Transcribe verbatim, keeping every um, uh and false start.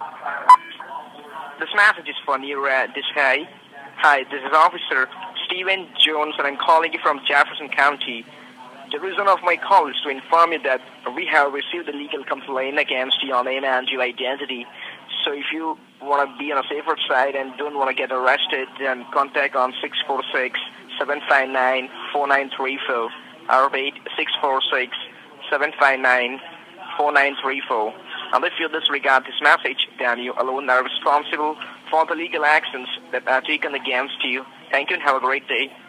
This message is for you, uh, this guy. Hi, this is Officer Stephen Jones, and I'm calling you from Jefferson County. The reason of my call is to inform you that we have received a legal complaint against your name and your identity. So if you want to be on a safer side and don't want to get arrested, then contact on six four six, seven five nine, four nine three four. I repeat, six four six, seven five nine, four nine three four. And if you disregard this message, then you alone are responsible for the legal actions that are taken against you. Thank you and have a great day.